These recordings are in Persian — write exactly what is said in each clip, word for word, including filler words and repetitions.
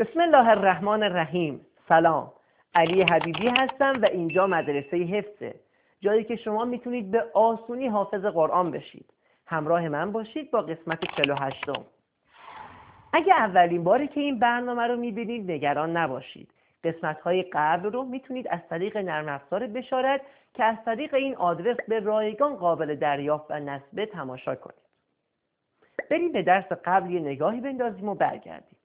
بسم الله الرحمن الرحیم. سلام، علی حبیبی هستم و اینجا مدرسه حفظه، جایی که شما میتونید به آسونی حافظ قرآن بشید. همراه من باشید با قسمت چهل و هشتم. اگه اولین باری که این برنامه رو میبینید نگران نباشید. قسمت‌های قبل رو میتونید از طریق نرم افزار بشارت که از طریق این آدرس به رایگان قابل دریافت و نصب تماشا کنید. بریم به درس قبل یه نگاهی بندازیم و برگردیم.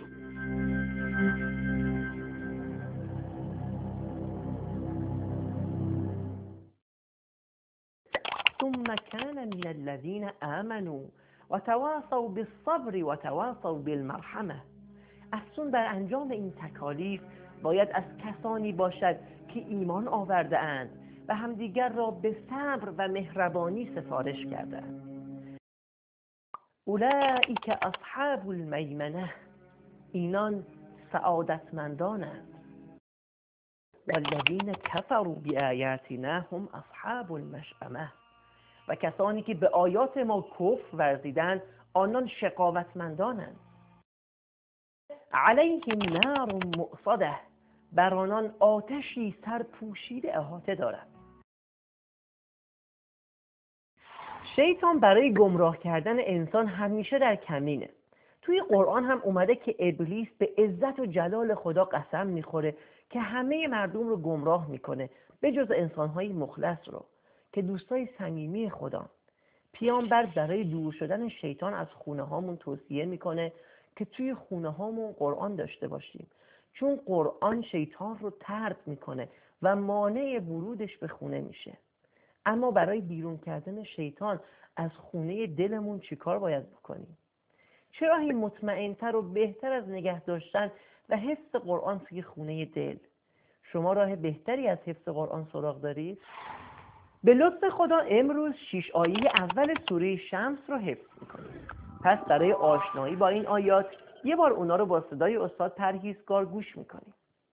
ثم كان من الذين آمنوا وتواصوا بالصبر وتواصوا بالمرحمة. افزون بر انجام این تکالیف باید از کسانی باشد که ایمان آورده اند و همدیگر را به صبر و مهربانی سفارش کردند. اولئک اصحاب المیمنه، اینان سعادتمندانند. والذین کفروا بآیاتنا هم اصحاب المشأمه، و کسانی که به آیات ما کفر ورزیدند آنان شقاوتمندانند. علیهم نار مؤصده، بر آنان آتشی سرپوشیده احاطه دارد. شیطان برای گمراه کردن انسان همیشه در کمینه. توی قرآن هم اومده که ابلیس به عزت و جلال خدا قسم میخوره که همه مردم رو گمراه میکنه به جز انسانهای مخلص رو که دوستای صمیمی خدا. پیامبر برای دور شدن شیطان از خونه هامون توصیه میکنه که توی خونه هامون قرآن داشته باشیم، چون قرآن شیطان رو طرد میکنه و مانع ورودش به خونه میشه. اما برای بیرون کردن شیطان از خونه دلمون چیکار باید بکنیم؟ چه راهی مطمئن‌تر و بهتر از نگه داشتن و حفظ قرآن توی خونه دل؟ شما راه بهتری از حفظ قرآن سراغ دارید؟ به لطف خدا امروز شش آیه اول سوره شمس رو حفظ میکنیم. پس برای آشنایی با این آیات یه بار اونا رو با صدای استاد پرهیزگار گوش میکنیم.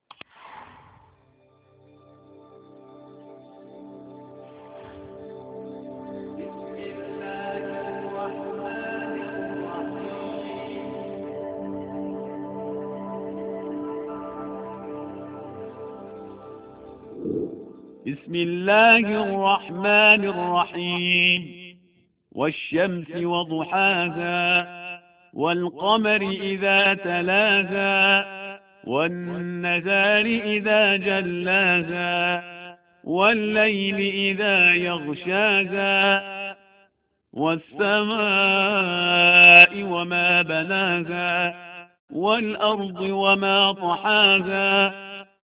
بسم الله الرحمن الرحيم والشمس وضحاها والقمر إذا تلاها والنهار إذا جلاها والليل إذا يغشاها والسماء وما بناها والأرض وما طحاها.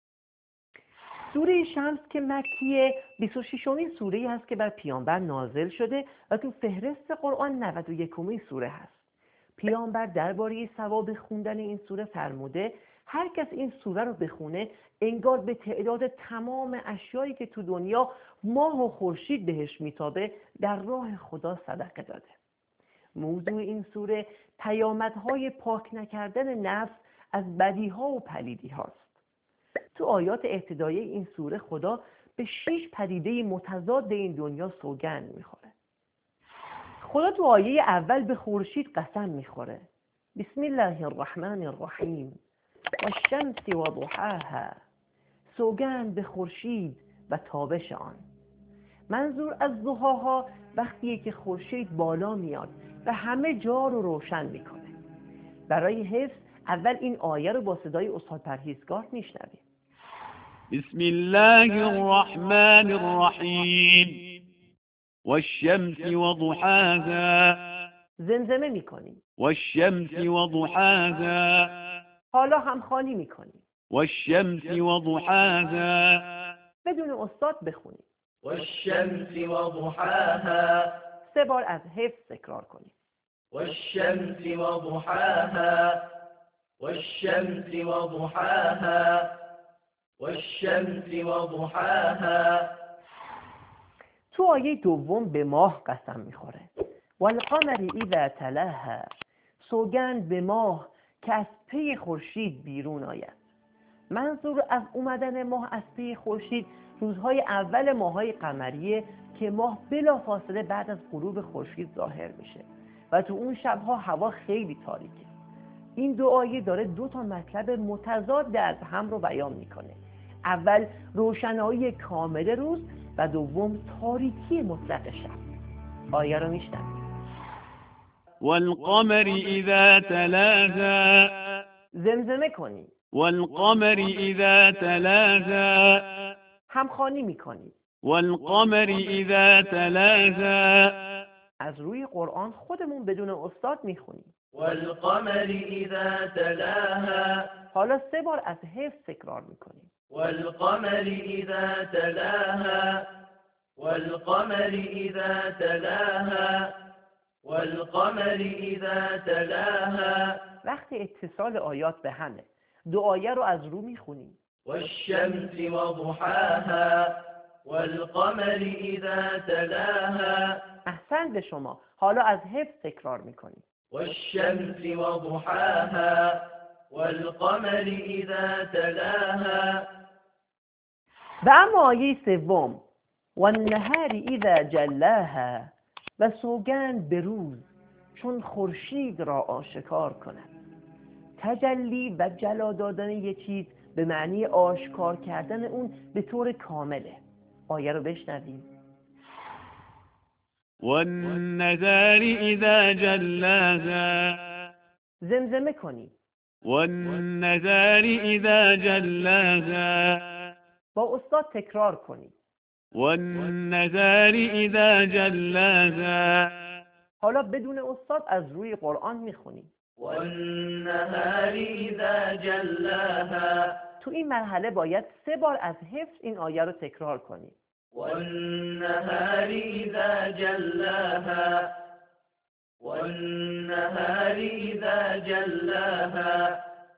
سوره شمس که مکیه بیست و ششمین سوره‌ای هست که بر پیامبر نازل شده و تو فهرست قرآن نود و یکمین سوره هست. پیامبر درباره ثواب خوندن این سوره فرموده هر کس این سوره رو بخونه انگار به تعداد تمام اشیایی که تو دنیا ماه و خورشید بهش میتابه در راه خدا صدقه داده. موضوع این سوره پیامدهای پاک نکردن نفس از بدیها و پلیدی هاست. تو آیات ابتدایی این سوره خدا به شش پدیده متضاد این دنیا سوگند میخوره. خدا تو آیه اول به خورشید قسم میخوره. بسم الله الرحمن الرحیم والشمس وضحاها، سوگند به خورشید و تابش آن. منظور از ضحاها وقتیه که خورشید بالا میاد و همه جا رو روشن میکنه. برای حفظ اول این آیه رو با صدای استاد پرهیزگار میشنویم. بسم الله الرحمن الرحيم والشمس وضحاها. زمزمه میکنیم. والشمس وضحاها. حالا هم خوانی میکنیم. والشمس وضحاها. بدون استاد بخونیم. والشمس وضحاها. سه بار از حفظ تکرار کنیم. والشمس وضحاها. والشمس وضحاها. والشمس وضحاها. تو آیه دوم به ماه قسم میخوره. والقمر اذا تلاها، سوگند به ماه که از پی خورشید بیرون آید. منظور از اومدن ماه از پی خورشید روزهای اول ماههای قمریه که ماه بلا فاصله بعد از غروب خورشید ظاهر میشه و تو اون شبها هوا خیلی تاریکه. این دو آیه داره دو تا مطلب متضاد از هم رو بیان میکنه. اول روشنایی کامل روز و دوم تاریکی مطلق شب. آیه رو میشنوید. والقمر اذا تلاها زمزمه کنید. والقمر اذا تلاها همخوانی میکنید. والقمر اذا تلاها از روی قرآن خودمون بدون استاد میخونیم. والقمر إذا تلاها حالا سه بار از حفظ تکرار میکنیم. والقمر إذا تلاها والقمر إذا تلاها والقمر إذا تلاها. وقتی اتصال آیات به همه، دو آیه رو از رو میخونیم. والشمس وضحاها والقمر إذا تلاها. احسن به شما. حالا از حفظ تکرار میکنیم. والشمس وضحاها والقمر إذا تلاها. و اما آیه سوم والنهار اذا جلاها، و سوگند به روز چون خورشید را آشکار کند. تجلی و جلا دادن یک چیز به معنی آشکار کردن اون به طور کامله. آیه رو بشنویم. والنهار اذا جلاها زمزمه کنید. والنهار اذا جلاها با استاد تکرار کنید. والنهار اذا جلاها. حالا بدون استاد از روی قرآن میخونیم. والنهار إذا جلاها. تو این مرحله باید سه بار از حفظ این آیه رو تکرار کنید. والنهار إذا جلاها والنهار إذا جلاها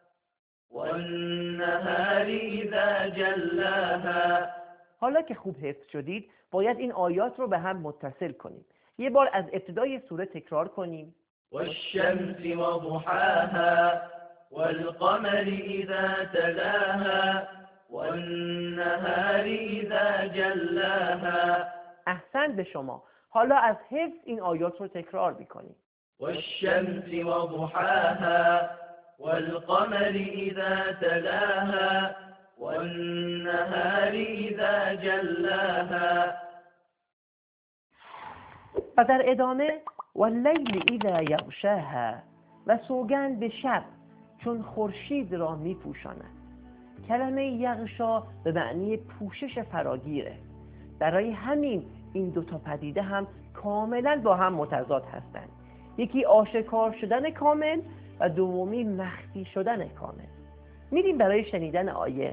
والنهار إذا جلاها. حالا که خوب حفظ شدید باید این آیات رو به هم متصل کنیم. یه بار از ابتدای سوره تکرار کنیم. والشمس وضحاها والقمر إذا تلاها والنهار إذا جلاها. احسن به شما. حالا از حفظ این آیات رو تکرار میکنیم. والشمس وضحاها والقمر إذا تلاها والنهار إذا جلاها. و در ادامه واللیل اذا یغشاها، و سوگند به شب چون خورشید را میپوشاند. کلمه یغشا به معنی پوشش فراگیره. برای همین این دو تا پدیده هم کاملا با هم متضاد هستند. یکی آشکار شدن کامل و دومی مخفی شدن کامل. میریم برای شنیدن آیه.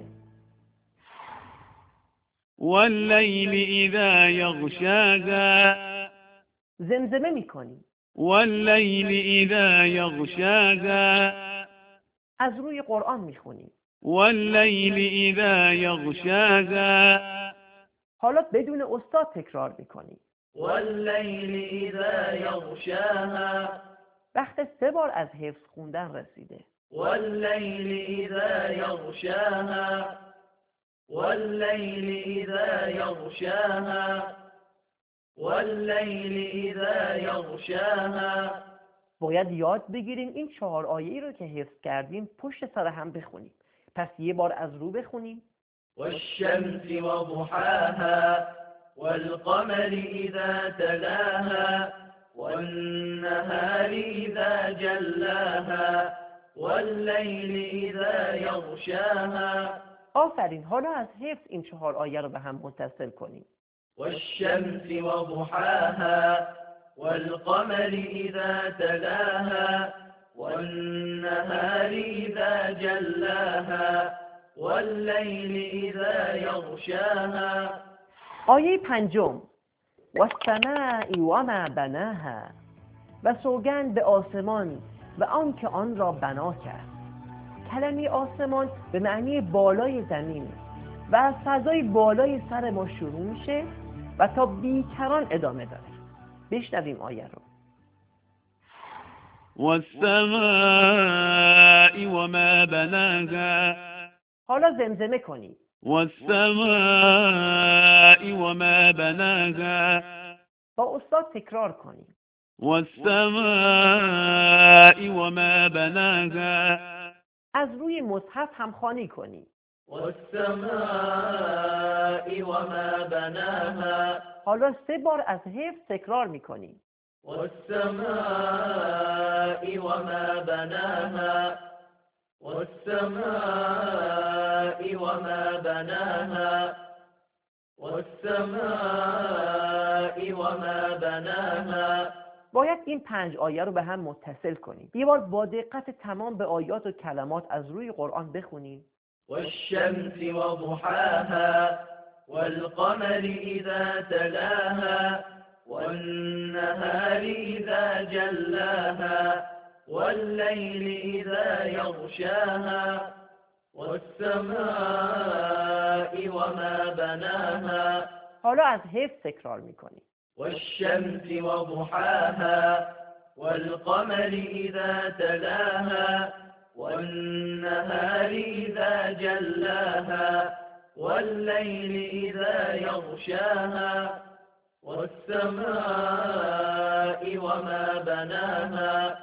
واللیل اذا یغشاها زمزمه میکنیم. واللیل اذا یغشاها از روی قرآن میخونیم. واللیل اذا یغشاها. حالا بدون استاد تکرار میکنیم. واللیل إذا یغشاها. وقت سه بار از حفظ خوندن رسیده. واللیل إذا یغشاها واللیل إذا یغشاها واللیل إذا یغشاها. باید یاد بگیریم این چهار آیه‌ای رو که حفظ کردیم پشت سر هم بخونیم. پس یه بار از رو بخونیم. والشمس وضحاها والقمر إذا تلاها والنهار إذا جلاها واللیل إذا یغشاها. آفرین. حالا از حفظ این چهار آیه رو به هم متصل کنیم. والشمس وضحاها والقمر إذا تلاها والنهار إذا جلاها واللیل إذا یغشاها. آیه پنجم والسماء وما بناها، و سوگند به آسمان و آن که آن را بنا کرد. کلمه آسمان به معنی بالای زمین و از فضای بالای سر ما شروع میشه و تا بیکران ادامه داره. بشنویم آیه رو. والسماء وما بناها. حالا زمزمه کنید. والسماء وما بناها. با استاد تکرار کنید. والسماء وما بناها از روی مصحف هم خوانی کنی. والسماء وما بناها حالا سه بار از حفظ تکرار میکنی. والسماء وما بناها والسماء وما بناها والسماء وما بناها. باید این پنج آیه رو به هم متصل کنیم. یه بار با دقت تمام به آیات و کلمات از روی قرآن بخونیم. والشمس وضحاها والقمر إذا تلاها والنهار إذا جلاها والليل إذا يغشاها والسماء وما بناها. حالا از حفظ تکرار میکنیم. والشمس وضحاها والقمر إذا تلاها والنهار إذا جلاها والليل إذا يغشاها والسماء وما بناها.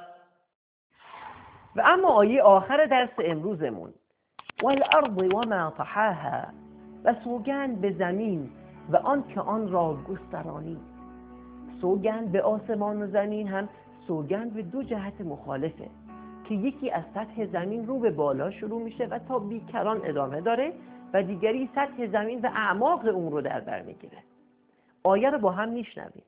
و اما آیه آخر درس امروزمون، والارض وما طحاها، و سوگند به زمین و آن که آن را گسترانی. سوگند به آسمان و زمین هم سوگند به دو جهت مخالفه که یکی از سطح زمین رو به بالا شروع میشه و تا بیکران ادامه داره و دیگری سطح زمین و اعماق اون رو در بر میگیره. آیه رو با هم میشنویم.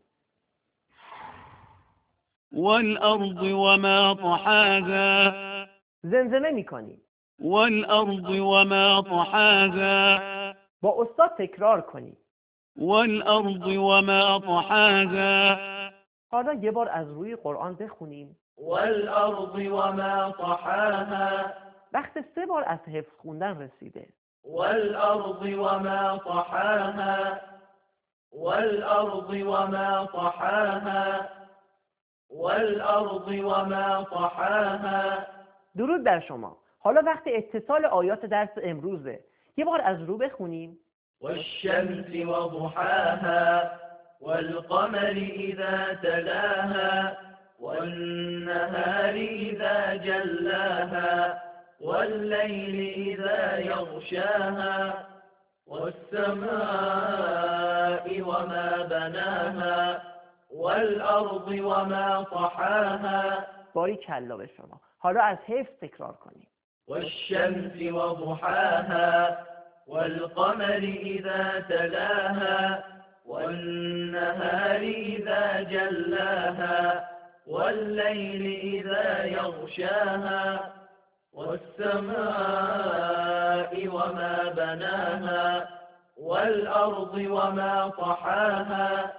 والأرض وما طحاها زمزمه میکنیم. والأرض وما طحاها با استاد تکرار کنیم. والأرض وما طحاها. حالا یه بار از روی قرآن بخونیم. والأرض وما طحاها. وقت سه بار از حفظ خوندن رسیده. والأرض وما طحاها والأرض وما طحاها والأرض وما طحاها. درود بر شما. حالا وقت اتصال آیات درس امروزه. یه بار از رو بخونیم. والشمس وضحاها والقمر إذا تلاها والنهار إذا جلاها والليل إذا يغشاها والسماء وما بناها والأرض وما طحاها. باری کلا به شما. حالا از حفظ تکرار کنیم. والشمس وضحاها والقمر إذا تلاها والنهار إذا جلاها والليل إذا يغشاها والسماء وما بناها والأرض وما طحاها.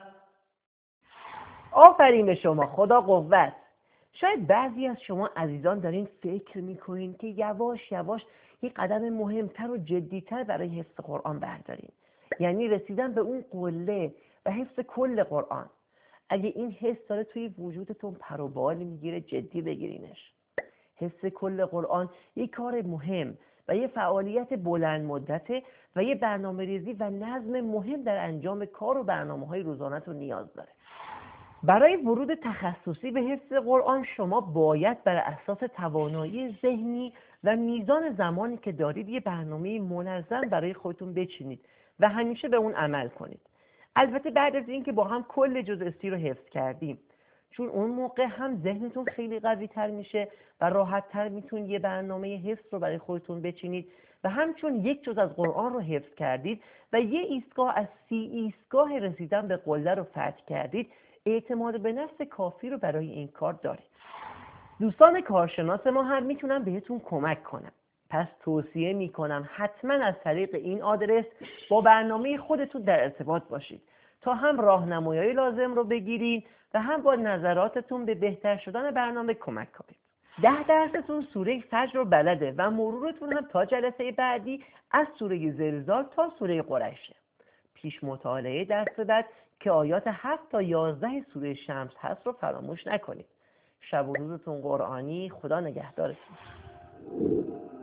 آفرین به شما. خدا قوت. شاید بعضی از شما عزیزان دارین فکر میکنین که یواش یواش یک قدم مهمتر و جدیتر برای حفظ قرآن بردارین، یعنی رسیدن به اون قله و حفظ کل قرآن. اگه این حس داره توی وجودتون پر و بال میگیره، جدی بگیرینش. حفظ کل قرآن یک کار مهم و یه فعالیت بلند مدته و یه برنامه ریزی و نظم مهم در انجام کار و برنامه های روزانه‌تون نیاز داره. برای ورود تخصصی به حفظ قرآن شما باید بر اساس توانایی ذهنی و میزان زمانی که دارید یه برنامه منظم برای خودتون بچینید و همیشه به اون عمل کنید. البته بعد از اینکه با هم کل جزء رو حفظ کردیم، چون اون موقع هم ذهنتون خیلی قوی تر میشه و راحت تر میتونید یه برنامه حفظ رو برای خودتون بچینید و همچون یک جزء از قرآن رو حفظ کردید و یه ایستگاه از سی ایستگاه رسیدن به قله رو فتح کردید، اعتماد به نفس کافی رو برای این کار دارید. دوستان کارشناس ما هم میتونن بهتون کمک کنن. پس توصیه میکنم حتما از طریق این آدرس با برنامه خودتون در ارتباط باشید تا هم راهنمایی لازم رو بگیرید و هم با نظراتتون به بهتر شدن برنامه کمک کنید. ده درستون سوره فجر رو بلده و مرورتون هم تا جلسه بعدی از سوره زلزال تا سوره قریشه. پیش مطالعه درس بعد که آیات هفت تا یازده سوره شمس هست رو فراموش نکنید. شب و روزتون قرآنی. خدا نگهدارتون.